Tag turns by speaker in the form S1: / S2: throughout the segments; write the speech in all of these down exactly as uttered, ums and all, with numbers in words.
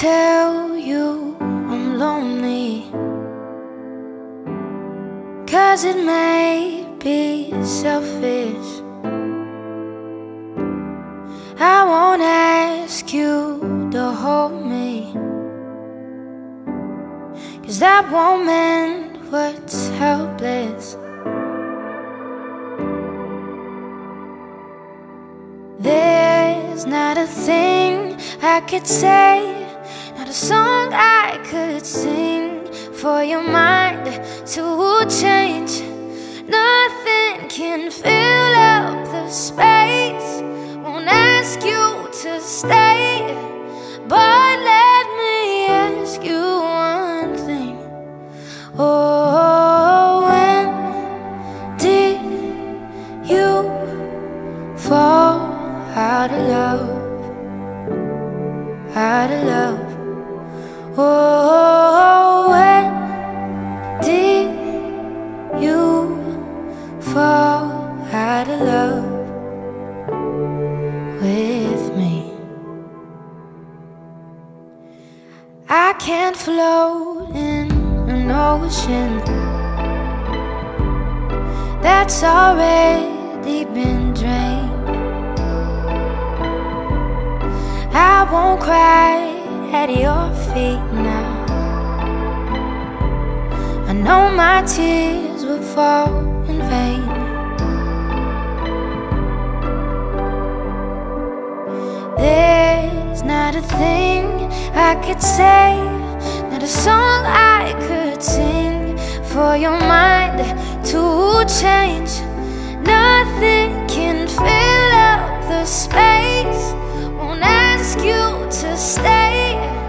S1: tell you I'm lonely, 'cause it may be selfish. I won't ask you to hold me, 'cause that won't mend what's helpless. There's not a thing I could say, not a song I could sing for your mind to change. Nothing can fill up the space. Won't ask you to stay, but let me ask you one thing. Oh, when did you fall out of love? Out of love. Oh, when did you fall out of love with me? I can't float in an ocean that's already been drained. I won't cry at your feet now. I know my tears will fall in vain. There's not a thing I could say, not a song I could sing for your mind to change. Nothing can fill up the space. Won't ask you to stay,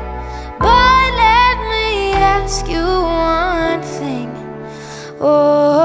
S1: but let me ask you one thing. Oh,